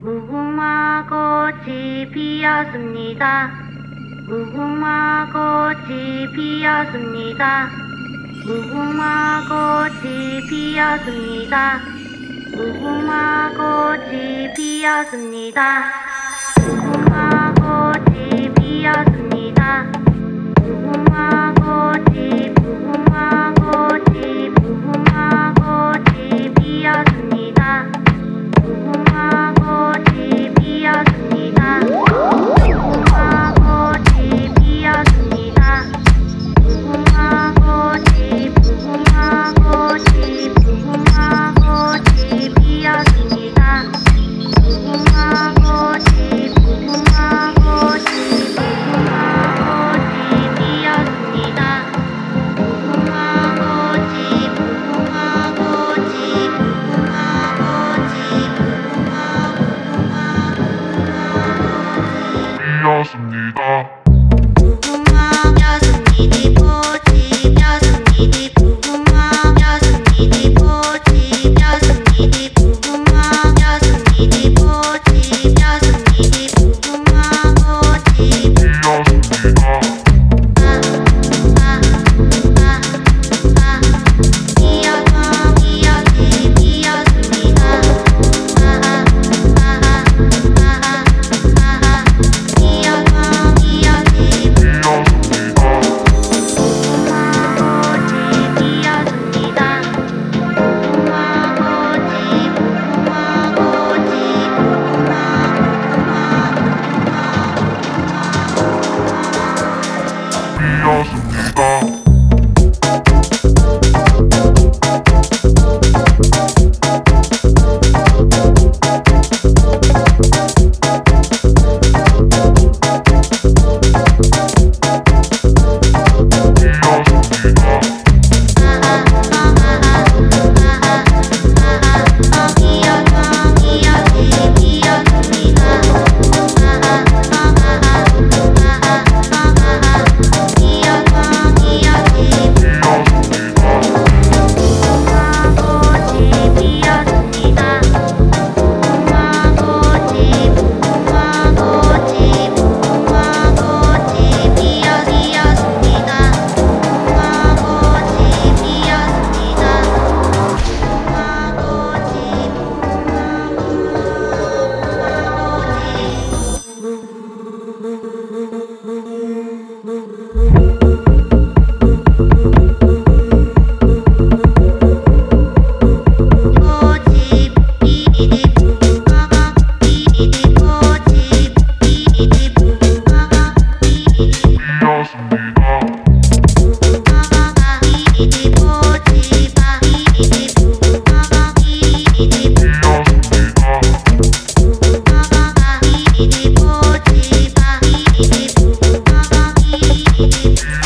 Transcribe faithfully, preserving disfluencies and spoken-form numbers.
무궁화 꽃이 피었습니다. 무궁화 꽃이 피었습니다. 무궁화 꽃이 피었습니다. 무궁화 꽃이 피었습니다. 무궁화 꽃이 피었습니다. 무궁화 꽃이 무궁화 꽃이 무궁화 꽃이 피었습니다. 무궁화 꽃이 피었습니다. 무궁화 꽃이 피었습니다. 무궁화 꽃이 무궁화 꽃이 무궁화 꽃이 피었습니다. 무궁화 꽃이 무궁화 꽃이 무궁화 꽃이 피었습니다. 무궁화 꽃이 무궁화 꽃이 무궁화 꽃이 피었습니다. 무궁화 펴습니다. 꽃이 펴습니다. 무궁화 펴습니다. 꽃이 펴습니다. 무궁화 펴습니다. 꽃이 펴습니다. 무궁화 꽃이 피었습니다. 피어서 피었지 피었습니다. 피어서 피었지 피었습니다. 무궁화 꽃이 피었습니다. 무궁화 꽃이 무궁화 꽃이 피었습니다. 피었습니다. 피어서 피었지 피었습니다. 피어서 피었지 피었습니다. 무궁화 꽃이 피었습니다. 무궁화 꽃이 무궁화 꽃이 무궁화 꽃이 피어 피었습니다. 무궁화 꽃이 피었습니다. 무궁화 꽃이 꽃이 피디 무궁화가 피디 꽃이 피디 무궁화가 피디 피었습니다. 무궁화가 피디 꽃이 피디 무궁화가 피디 피었습니다. 무궁화가 피디 꽃이 피디 무궁화가 피디